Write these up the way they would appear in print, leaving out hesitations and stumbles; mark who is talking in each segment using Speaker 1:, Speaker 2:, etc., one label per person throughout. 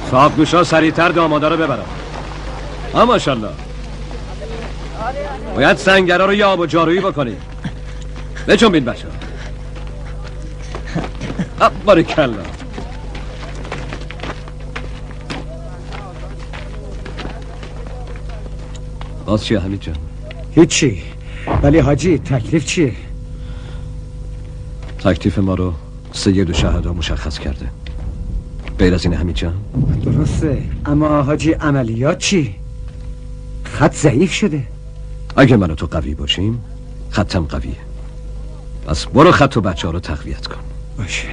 Speaker 1: صاحبگوشا سریعتر دامادا رو ببرن. ماشاءالله. باید سنگرها رو یه آب و جارویی بکنید. بچون بین بچه ها. باریکلا. باز چیه حمید جان؟
Speaker 2: هیچی. ولی حاجی تکلیف چیه؟
Speaker 1: تکلیف ما رو سید و شهدا مشخص کرده. غیر از این حمید جان؟
Speaker 2: درسته، اما حاجی عملیات چی؟ خط ضعیف شده.
Speaker 1: اگه من و تو قوی باشیم خطم قویه. پس برو خط و بچه ها رو تقویت کن.
Speaker 2: باشه.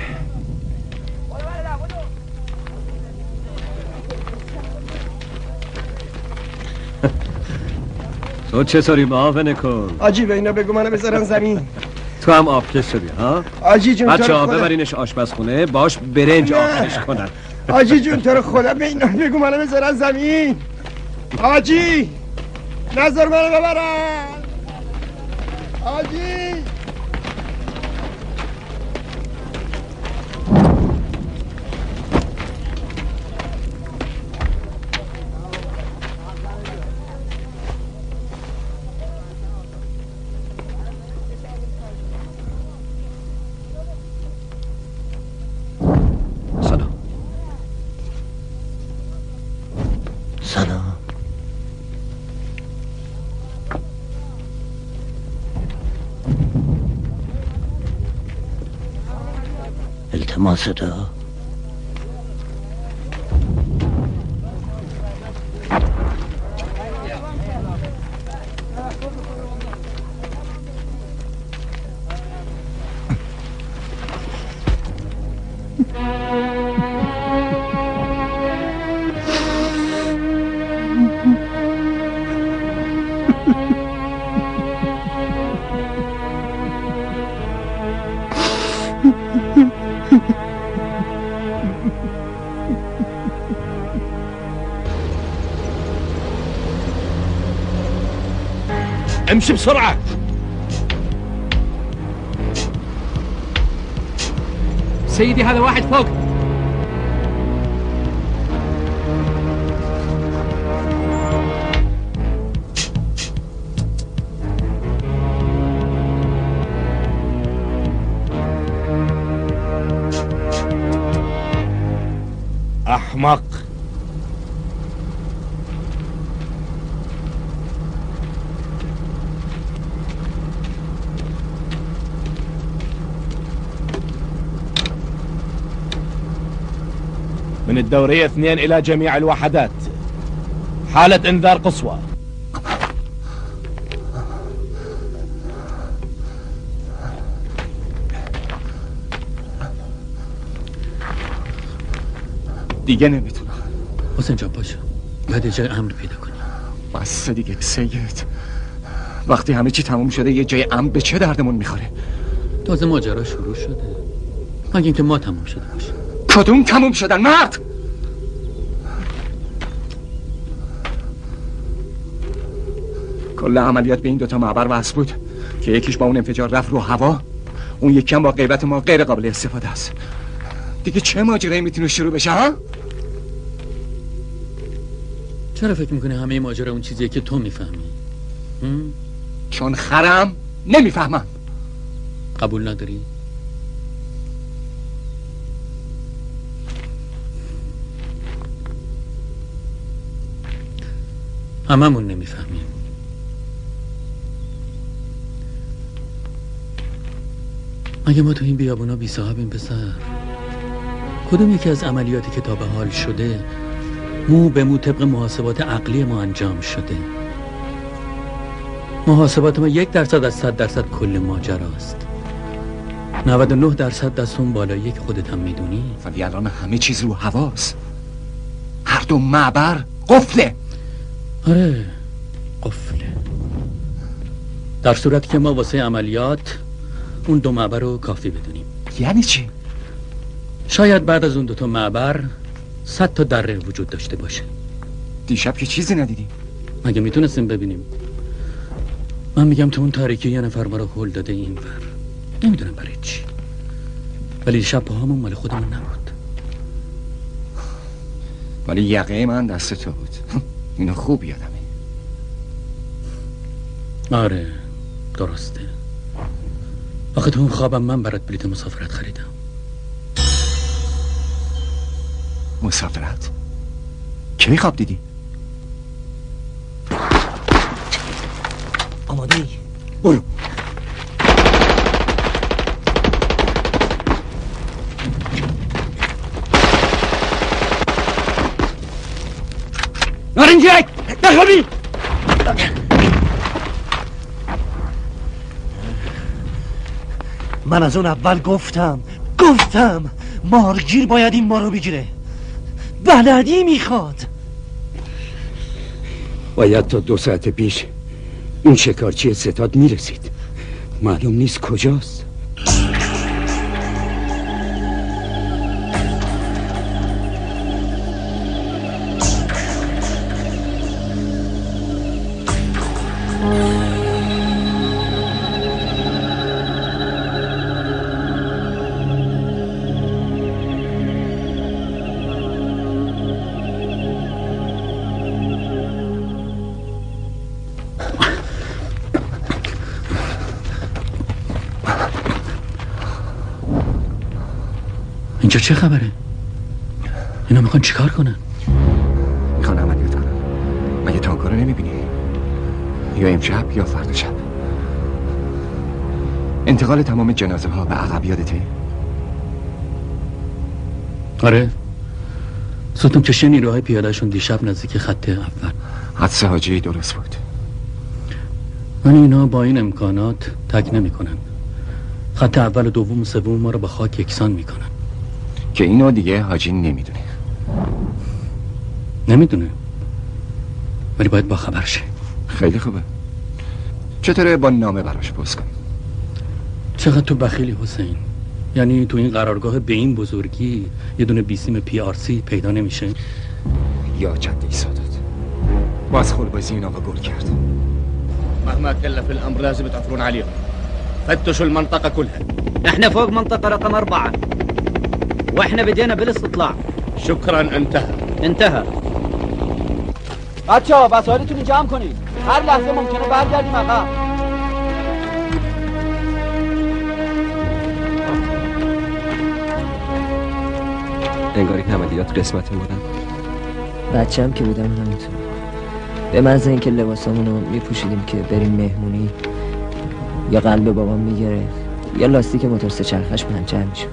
Speaker 1: تو چطوری معاونه کن؟
Speaker 3: آجی به اینا بگو منو بذارن زمین.
Speaker 1: تو هم آبکش شدی ها؟
Speaker 3: آجی جون
Speaker 1: بچه ها ببرینش آشپزخونه باش برنج آخرش کنن.
Speaker 3: آجی جون تو رو خدا به اینا بگو منو بذارن زمین. آجی نظر منو ببرن. آجی
Speaker 4: صدا
Speaker 5: امشي بسرعة.
Speaker 6: سيدي هذا واحد فوق.
Speaker 5: أحمق. من الدورية 2 إلى جميع الوحدات، حالة إنذار قصوى.
Speaker 3: دیگه نمیتونم.
Speaker 6: حسین جان پاشو، باید جای امن پیدا کنی.
Speaker 3: بس دیگه سید، وقتی همه چی تموم شده یه جای امن به چه دردمون میخوره؟
Speaker 6: تازه ماجرا شروع شده، مگه اینکه ما تموم شده باشه.
Speaker 3: کدوم تموم شدن مرد؟ کل عملیات به این دوتا معبر وصل بود که یکیش با اون انفجار رفت رو هوا، اون یکی هم با غیبت ما غیر قابل استفاده است. دیگه چه ماجرایی میتونه شروع بشه ها؟
Speaker 6: چرا فکر میکنی همه ماجرا اون چیزیه که تو میفهمی؟
Speaker 3: چون خرم نمیفهمم.
Speaker 6: قبول نداری؟ هممون نمیفهمیم. مگه ما تو این بیابونا بی صاحبیم پسر؟ کدوم یکی از عملیاتی که تا به حال شده مو به مو طبق محاسبات عقلی ما انجام شده؟ محاسبات ما 1% از 100% کل ماجراست. 99% از اون بالایی که خودت هم میدونی.
Speaker 3: ولی الان همه چیز رو هواست. هر دو معبر قفله.
Speaker 6: آره قفله. در صورتی که ما واسه عملیات اون 2 معبر رو کافی بدونیم.
Speaker 3: یعنی چی؟
Speaker 6: شاید بعد از اون 2 معبر 100 تا دره وجود داشته باشه.
Speaker 3: دیشب که چیزی ندیدیم.
Speaker 6: مگه میتونستیم ببینیم؟ من میگم تو اون تاریکی یه نفر ما رو هل داده این ور. نمیدونم برای چی، ولی دیشب پاهامون مال خودمون نبود.
Speaker 3: ولی یقه من دست تو بود. اینو خوب یادمه.
Speaker 6: آره درسته. آخه تو اون خوابم من برات بلیط مسافرت خریدم.
Speaker 3: مسافرت؟ کی خواب دیدی؟
Speaker 4: آماده ای؟
Speaker 3: برو.
Speaker 2: نارنجک نخوابی.
Speaker 4: من از اون اول گفتم مارگیر باید این ما رو بگیره. بلدی میخواد.
Speaker 2: باید تا 2 ساعت پیش اون شکارچی ستاد میرسید. معلوم نیست کجاست.
Speaker 6: اینجا چه خبره؟ اینا میخوان چیکار کنن؟
Speaker 3: میخوان عملیات کنن. مگه تانکا رو نمیبینی؟ یا امشب یا فردا شب. انتقال تمام جنازه ها به عقب یادته؟
Speaker 6: آره ستون کشی نیروهای پیادهشون دیشب نزدیک خط اول.
Speaker 3: حدس حاجی درست بود.
Speaker 6: من اینا با این امکانات تک نمی کنن. خط اول و دوم و سوم ما رو با خاک یکسان میکنن.
Speaker 3: که اینو دیگه حاجی نمیدونه.
Speaker 6: نمیدونه ولی باید با خبر شه.
Speaker 3: خیلی خوبه. چطوره با نامه براش پست کنیم؟
Speaker 6: چقدر تو بخیلی حسین. یعنی تو این قرارگاه به این بزرگی یه دونه بیسیم PRC پیدا نمیشه؟
Speaker 3: یا جده ای سادات باز خلبازی این آقا گل کرد.
Speaker 5: مهما كلف الامر لازم تعثرون عليهم. فتشوا المنطقه كلها.
Speaker 7: احنا فوق منطقه رقم 4 واحنا بدينا بالاستطلاع.
Speaker 5: شكرا انتهى.
Speaker 7: بچه‌ها وسایلتون رو جمع کنید. هر لحظه ممکنه برگردیم عقب.
Speaker 1: انگاری که عملیات قسمت بودن.
Speaker 8: بچه‌ام که بودم همینطور. به محض اینکه لباسامونو میپوشیدیم که بریم مهمونی یا قلب بابام میگره یا لاستیک موتور سه چرخش پنچر میشه.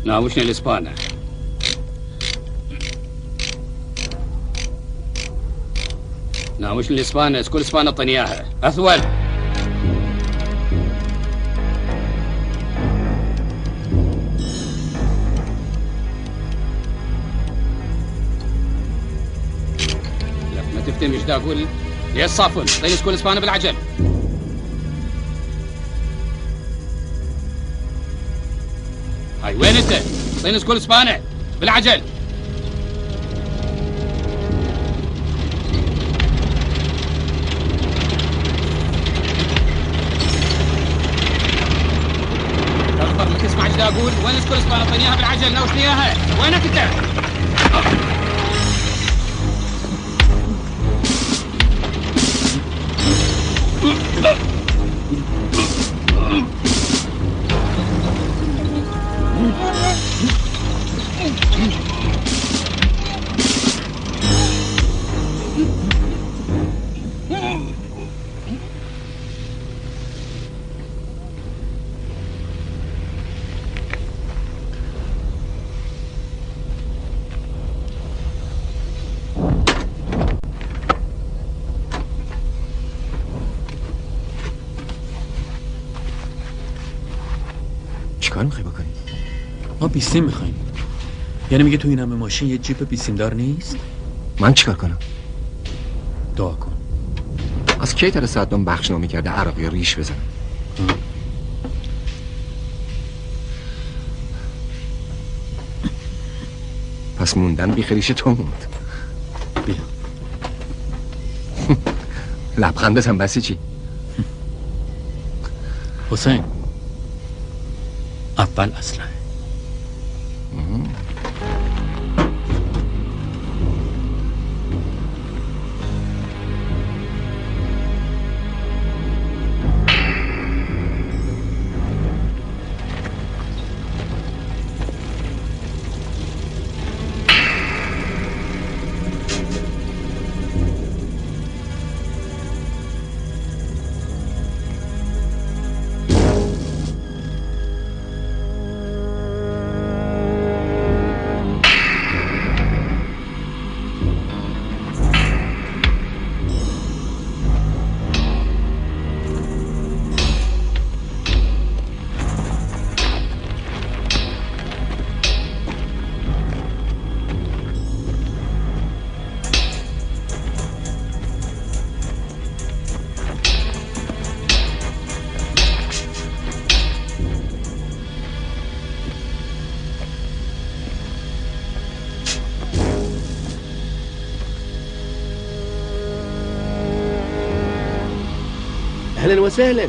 Speaker 9: ناموشني الاسبانة ناموشني الاسبانة سكول اسبانة اعطيني اياها اثول لك ما تفتهم ايش دا اقول ليه الصافن اعطيني سكول اسبانة بالعجل هاي وين انت؟ اعطيني سكول اسبانة بالعجل ما تسمع ايش دا اقول؟ وين سكول اسبانة اعطيني اياها بالعجل ناوشني اياها وينك انت؟
Speaker 3: چیکار میخوای بکنی؟
Speaker 6: ما بیسیم میخوایم. یعنی میگه تو این همه ماشین یه جیپ بیسیمدار نیست؟
Speaker 3: من چیکار کنم؟
Speaker 6: دعا کن.
Speaker 3: از کی تا صدام بخشنامه کرده عراقی ریش بزنم؟ پس موندن بیخریش تو موند.
Speaker 6: بیا.
Speaker 3: لبخند بزن بسی چی؟
Speaker 6: حسین اول اسلحه.
Speaker 5: اهلا وسهلا.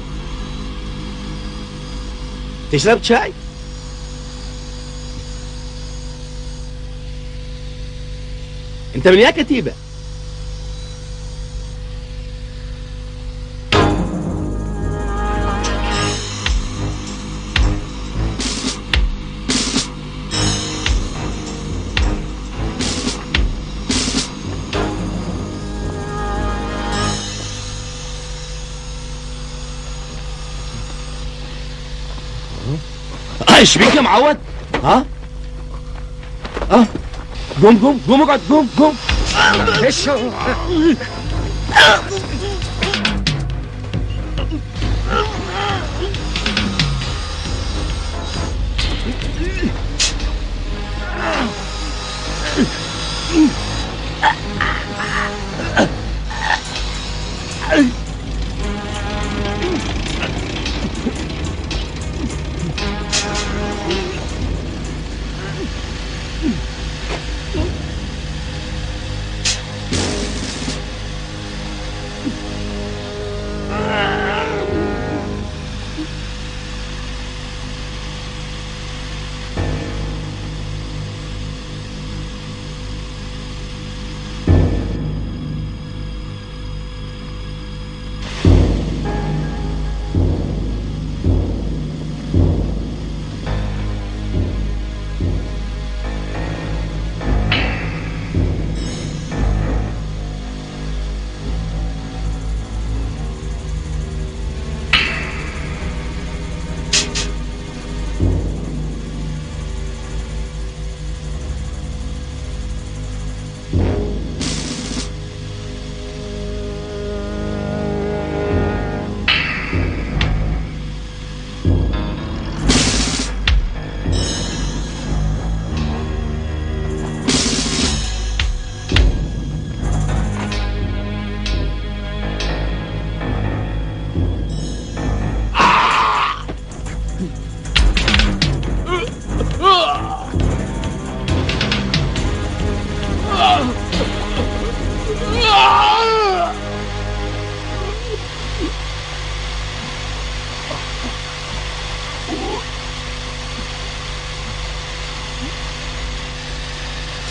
Speaker 5: تشرب شاي؟ انت من يا كتيبة؟ ايش بيك يا معود؟ ها؟ قوم اقعد قوم
Speaker 3: ايش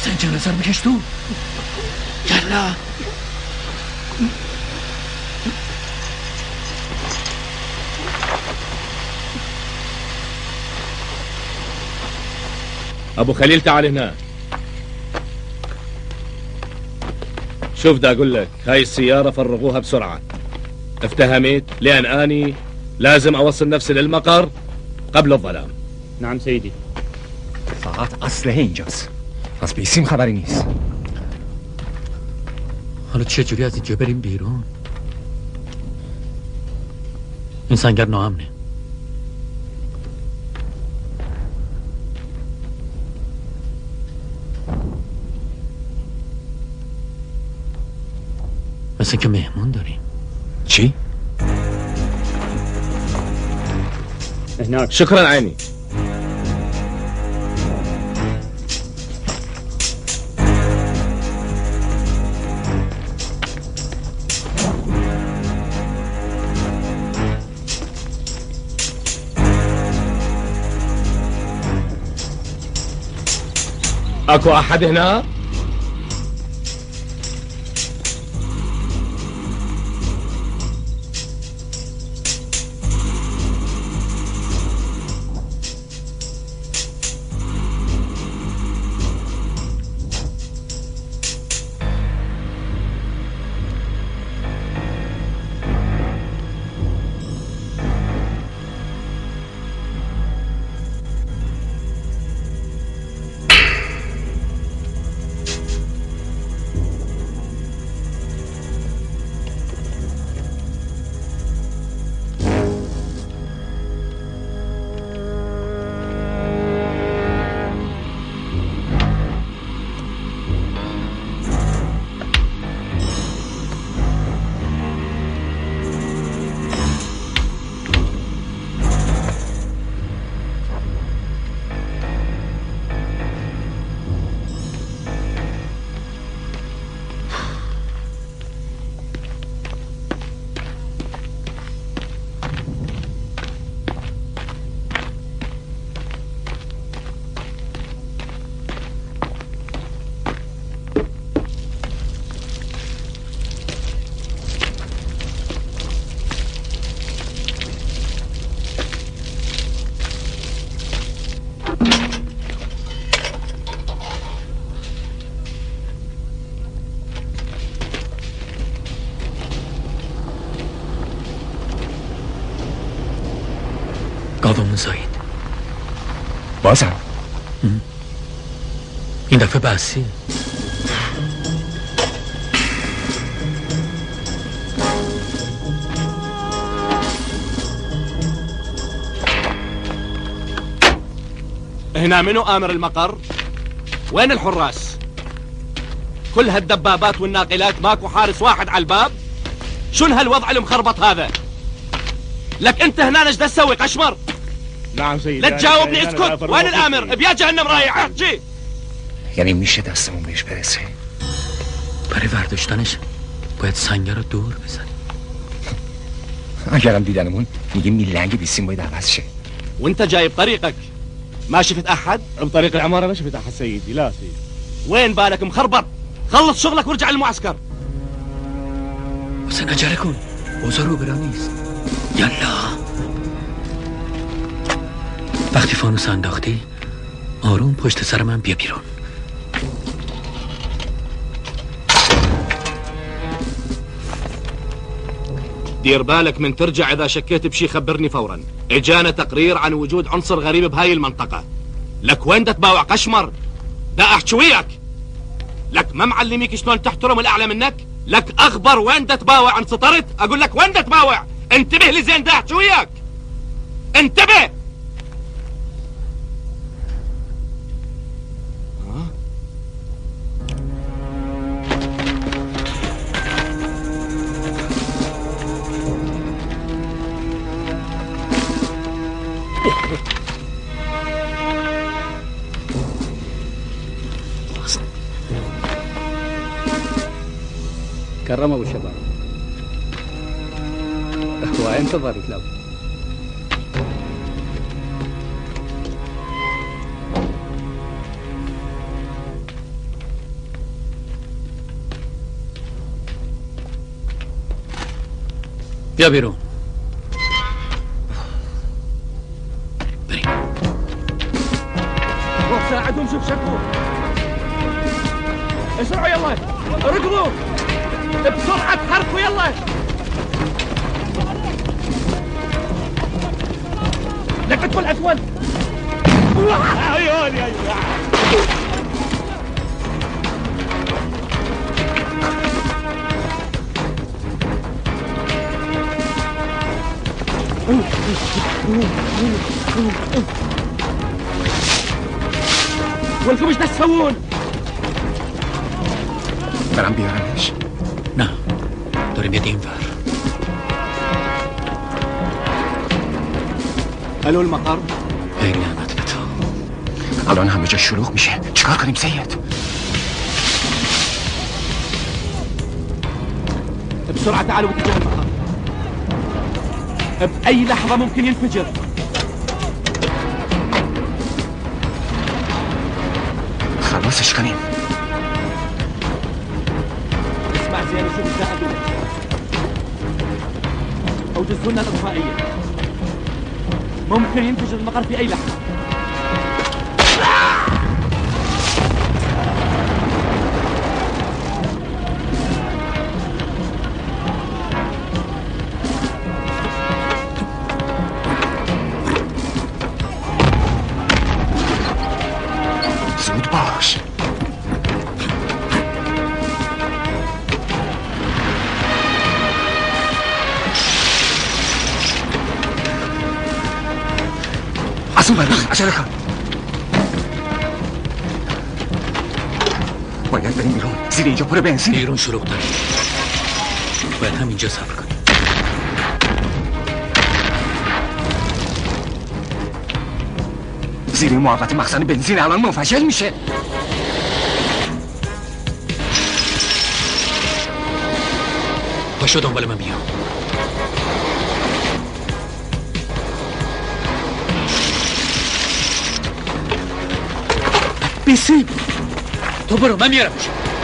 Speaker 6: حسین جنازه رو بکش تو. یلا
Speaker 5: ابو خليل تعال هنا. شوف دا اقول لك، هاي السيارة فرغوها بسرعة. افتهمت؟ لأن اني لازم اوصل نفسي للمقر قبل الظلام.
Speaker 10: نعم سيدي.
Speaker 3: فقط اسلحه اینجاست. پس بیسیم خبری نیست.
Speaker 6: حالا چجوری از اینجا بریم بیرون؟ این سنگر ناامنه. مثل که مهمون داریم.
Speaker 3: چی؟
Speaker 10: هناك.
Speaker 5: شكرا عيني. اكو احد هنا؟
Speaker 6: گاومون زایید.
Speaker 3: بازم؟
Speaker 6: این دفعه بحثی.
Speaker 5: هنا منو آمر المقر؟ وين الحراس؟ كل هالدبابات والناقلات ماكو حارس واحد على الباب؟ شنو هالوضع المخربط هذا؟ لك انت هنا ايش تسوي قشمر؟
Speaker 10: نعم سيدي.
Speaker 5: لا تجاوبني اسكت. وين الامر؟ بيا جهنم رايح احكي.
Speaker 3: یعنی میشه دستمون بهش برسه؟
Speaker 6: برای ورداشتنش باید سنگر رو دور بزنیم.
Speaker 3: اگرم دیدنمون میگه میلنگ بیسیم باید عوض شه.
Speaker 5: وانت جاي بطريقك ما شفت احد؟
Speaker 10: بطريق العمارة ما شفت احد سيدي. لا سيدي.
Speaker 5: وين بالك مخربط؟ خلص شغلك وارجع للمعسكر.
Speaker 6: حسین عجله کن، اوضاع رو برا نیست. یلا. وقتی فانوس انداختی آروم پشت سر من بیا بیرون.
Speaker 5: دير بالك من ترجع اذا شكيت بشي خبرني فورا. اجانا تقرير عن وجود عنصر غريب بهاي المنطقة. لك وين تتباوع قشمر؟ دا احكي وياك. لك ما معلميك شلون تحترم الاعلى منك؟ لك اخبر وين تتباوع؟ انسطرت؟ اقول لك وين تتباوع؟ انتبه لي زين، دا احكي وياك. انتبه.
Speaker 10: كرم ابو شباب. هو انتظرت له.
Speaker 6: بیا بیرون. بریم.
Speaker 3: روح ساعدهم شوف شكو. اسرعوا يلا ركضوا بسرعة تحركوا يلا. لك ادخل اسود. عيوني ولكم ايش تسوون؟ برام بیارمش؟
Speaker 6: نه داریم یه دیم ور.
Speaker 3: الو المقر؟
Speaker 6: ای نعمت به تو.
Speaker 3: الان همه جا شلوغ میشه. چیکار کنیم سید؟ بسرعة تعالوا باتجاه المقر. بأي لحظة ممكن ينفجر. خلصش کنیم. اسمع زين وشوف الزائدون. أوجزوا لنا الإطفائية. ممكن ينفجر المقر في أي لحظة. زود باش. از اون برخ عجله کن. باید بریم بیرون. زیر اینجا پر بنزین.
Speaker 6: بیرون شروع داریم. باید همینجا صبر کنیم.
Speaker 3: زیر محوطه مخزن بنزین الان منفجر میشه.
Speaker 6: پاشو دنبال من بیا.
Speaker 3: بیسی
Speaker 6: تو برو من میارمش.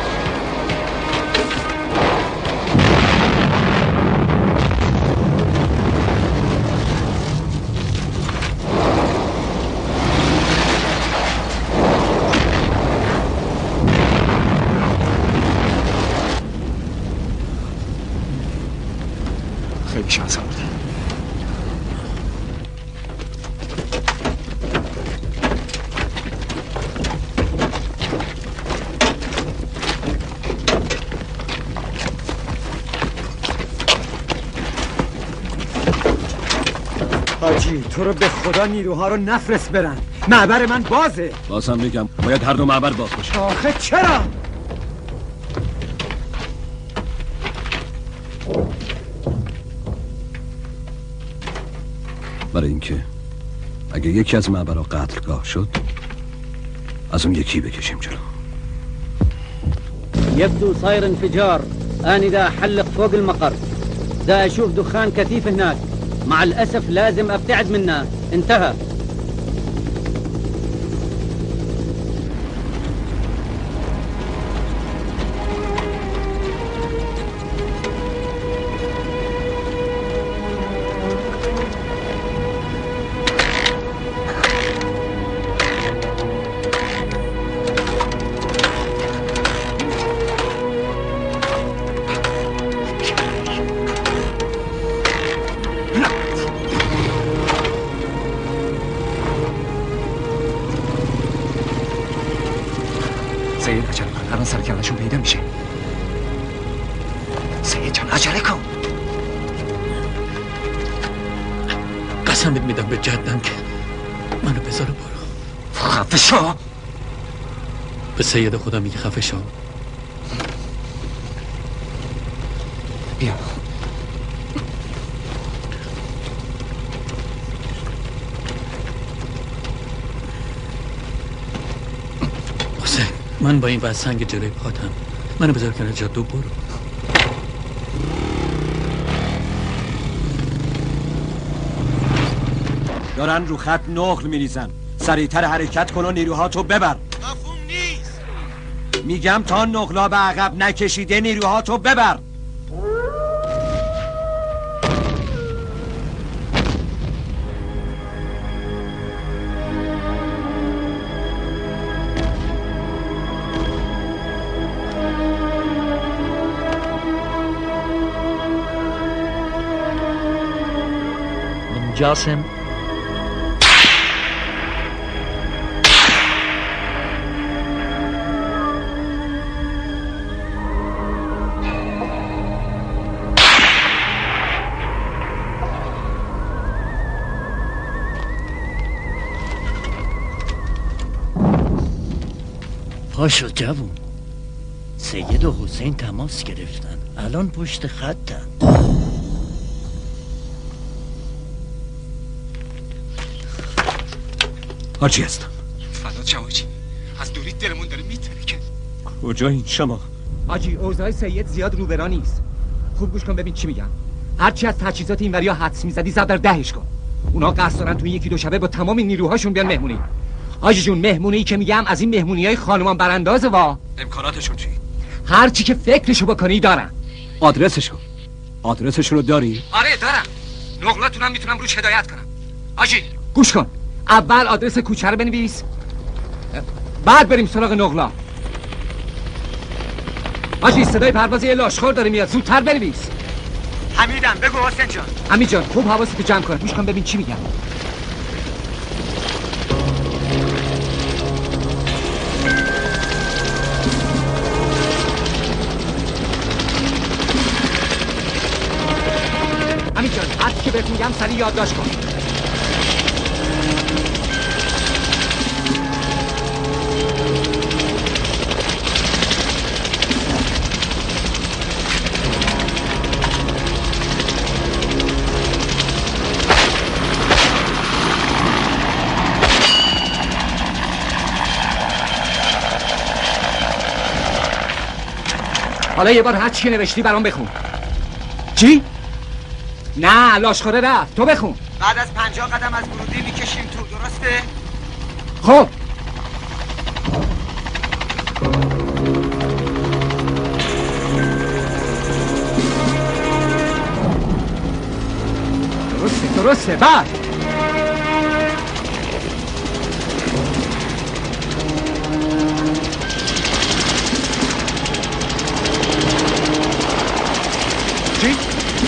Speaker 3: خیلی شانس آوردی.
Speaker 2: حاجی تو رو به خدا نیروها رو نفرست برن. معبر من بازه.
Speaker 1: بازم میگم باید هر دو معبر باز باشه.
Speaker 2: آخه چرا؟
Speaker 1: برای اینکه اگه یکی از معبرها قتلگاه شد از اون یکی بکشیم جلو.
Speaker 7: يبدو صاير انفجار. أنا دا أحلق فوق المقر. دا أشوف دخان كثيف هناك. مع الأسف لازم أبتعد منه. انتهى.
Speaker 3: سید عجله کن. الان سر کلشون پیدا میشه. سید جان عجله کن.
Speaker 6: قسمت میدم به جدم که منو بذاره برو.
Speaker 3: خفه شو.
Speaker 6: به سید خدا میگه خفه شو.
Speaker 3: بیا.
Speaker 6: حسین من با این وضع سنگ جلوی پاتم. منو بذار کنار جادو برو.
Speaker 1: دارن رو خط نقل میریزن. سریعتر حرکت کن و نیروهاتو ببر.
Speaker 11: مفهوم نیست.
Speaker 1: میگم تا نقلا به عقب نکشیده نیروهاتو ببر.
Speaker 6: جاسم
Speaker 4: پاشو جوون. سید و حسین تماس گرفتن، الان پشت خطن.
Speaker 1: حاجی هستم.
Speaker 3: فدات شم حاجی، از دوری دلمون داره میترکه.
Speaker 1: کجا این شما؟
Speaker 3: حاجی اوضاع سید زیاد روبرا نیست. خوب گوش کن ببین چی میگم. هرچی از تجهیزات اینوریا حدس میزدی زد در دهش کن. اونا قصد دارن توی یکی دو شبه با تمام نیروهاشون بیان مهمونی. حاجی جون مهمونی که میگم از این مهمونیای خانومان براندازه وا.
Speaker 1: امکاناتشون چی؟
Speaker 3: هر چی که فکرشو بکنی دارن.
Speaker 1: آدرسشون رو داری؟
Speaker 3: آره دارم. نقلاتونم میتونم روش هدایت کنم. حاجی گوش کن. اول آدرس کوچه رو بنویس، بعد بریم سراغ نقلا. حاجی صدای پرواز یه لاشخور داره میاد، زودتر بنویس.
Speaker 11: حمیدم بگو حسین جان.
Speaker 3: حمید جان خوب حواستو جمع کن، گوش کن ببین چی میگم. حمید جان هر چی که بهت میگم سریع یادداشت کن. حالا یه بار هر چی نوشتی برام بخون. چی؟ نه لاشخوره رفت، تو بخون.
Speaker 11: بعد از 50 قدم از ورودی میکشیم تو، درسته؟
Speaker 3: خب درسته بعد چی؟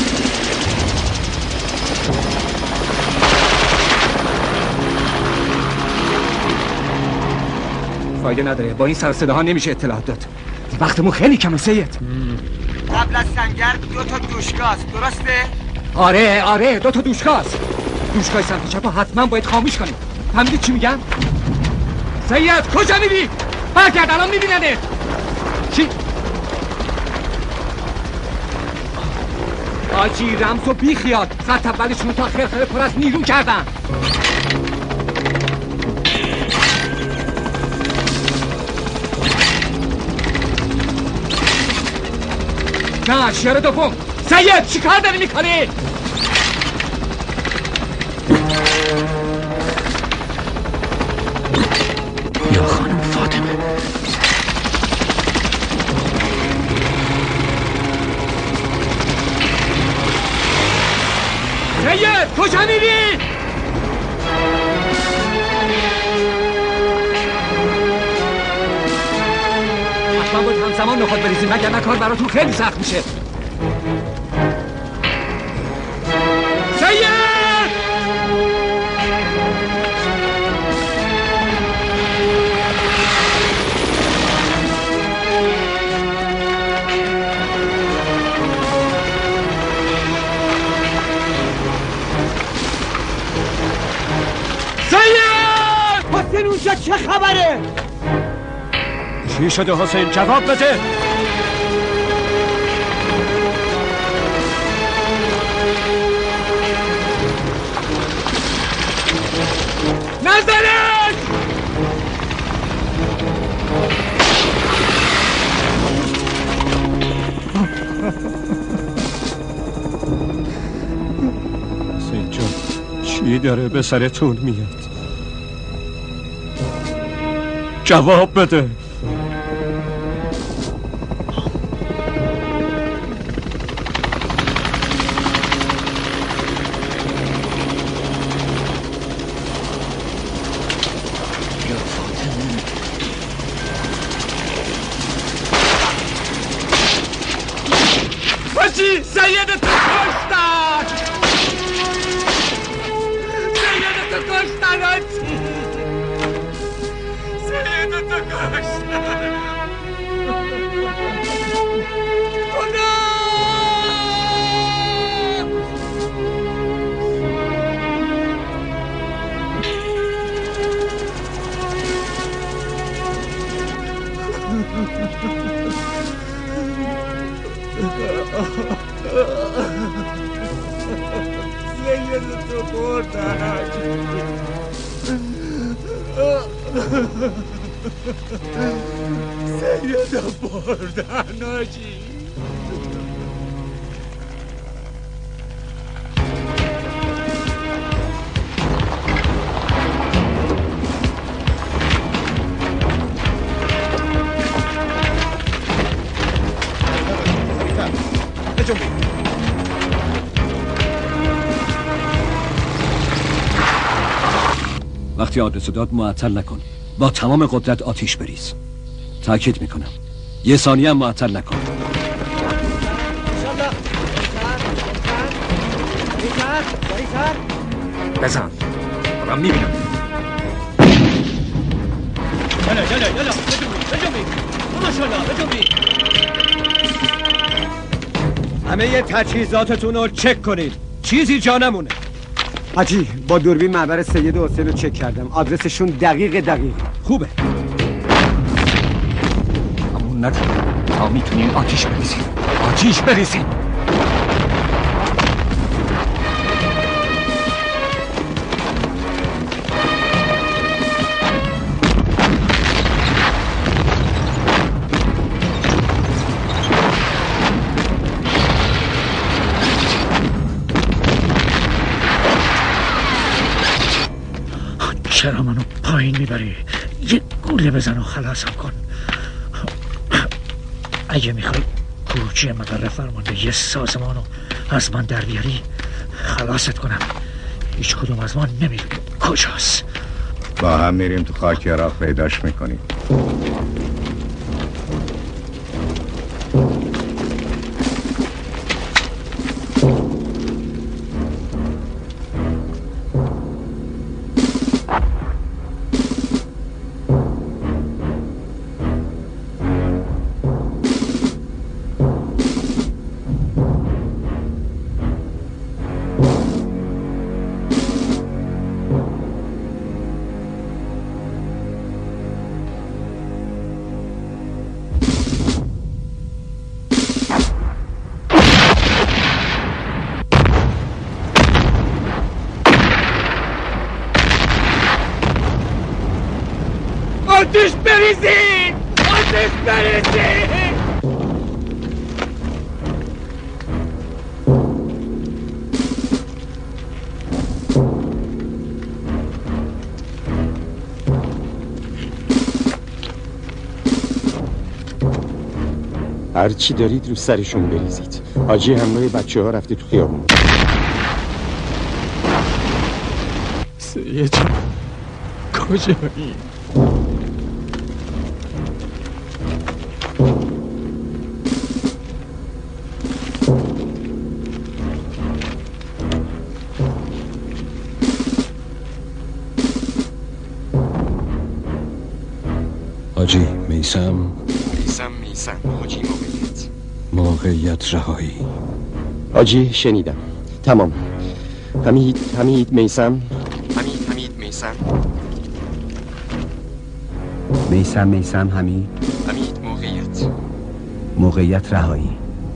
Speaker 3: فایده نداره، با این سر صداها نمیشه اطلاعات داد. وقتمون خیلی کمه سید.
Speaker 11: قبل از سنگر 2 تا دوشگاز، درسته؟
Speaker 3: آره 2 تا دوشگاز. دوشگاه سمت چپا حتما باید خاموش کنیم. فهمیدی چی میگم؟ سید کجا میری؟ برگرد الان میبیننه. چی؟ آجی رمز و بیخیاد. خط اولشون تا خرخره پر از نیرو کردن. نه شیار دوم. سید چی کار داری میکنی؟
Speaker 6: یا خانم فاطمه.
Speaker 3: سید کجا میری؟ حتما باید همزمان نخود بریزیم وگرنه کار براتون خیلی سخت میشه. سید!
Speaker 11: حسین اونجا چه خبره؟
Speaker 1: چی شده حسین؟ جواب بده.
Speaker 3: نزنش!
Speaker 1: حسین جان چی داره به سرتون میاد؟ جواب بده.
Speaker 3: سید تو کشتن! سیدتو بردن سیدتو بردن حاجی.
Speaker 1: وقتی آدرس داد معطل نکن، با تمام قدرت آتیش بریز. تاکید میکنم 1 ثانیه هم معطل نکن.
Speaker 3: بزن دارم میبینم.
Speaker 6: یلا بجنبی ماشاءالله بجنبی.
Speaker 12: همه تجهیزاتتون رو چک کنید، چیزی جا نمونه.
Speaker 13: حاجی با دوربین معبر سید حسین رو چک کردم، آدرسشون دقیق.
Speaker 12: خوبه.
Speaker 3: همون نکن تا میتونین آتیش بریزین.
Speaker 14: چرا منو پایین میبری؟ یه گوله بزن و خلاصم کن. اگه میخوای خروجی مقر فرمانده یه سازمانو از من در بیاری خلاصت کنم. هیچ کدوم از ما نمیدونیم کجاست.
Speaker 15: با هم میریم تو خاک عراق پیداش میکنیم.
Speaker 3: آتیش بریزین!
Speaker 2: هر چی دارید رو سرشون بریزید. حاجی همراه بچه ها رفته تو خیابون.
Speaker 3: سید کجایی؟
Speaker 1: حاجی میثم
Speaker 2: حاجی
Speaker 1: موقعیت رهایی.
Speaker 2: حاجی شنیدم تمام. حمید میثم
Speaker 13: حمید موقعیت رهایی.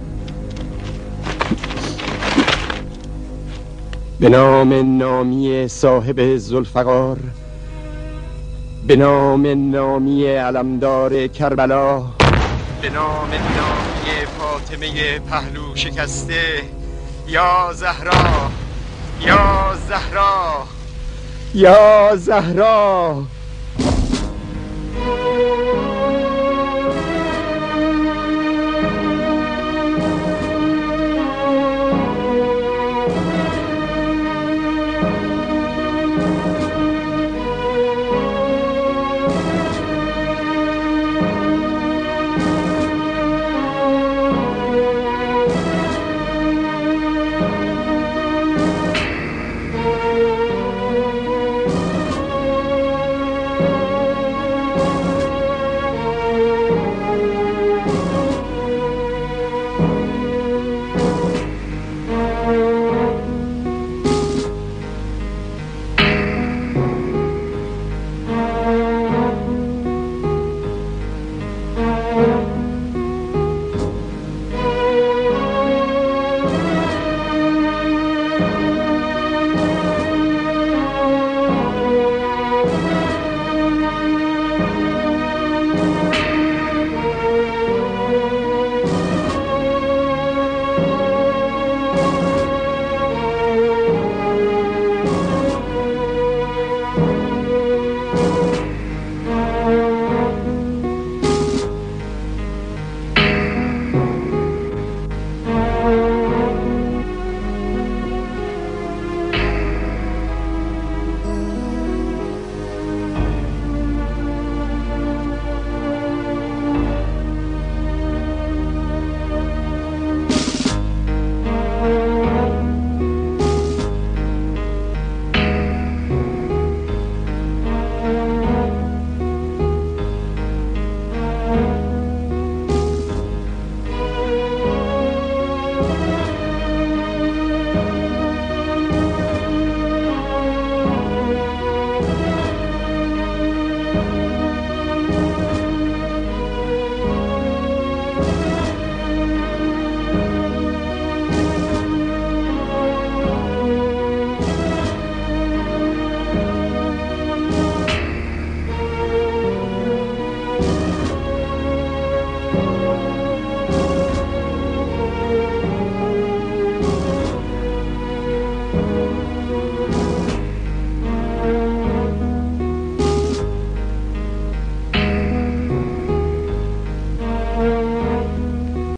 Speaker 2: به نام نامی صاحب ذوالفقار، به نام نامی علمدار کربلا، به نام نامی فاطمه پهلو شکسته، یا زهرا یا زهرا یا زهرا.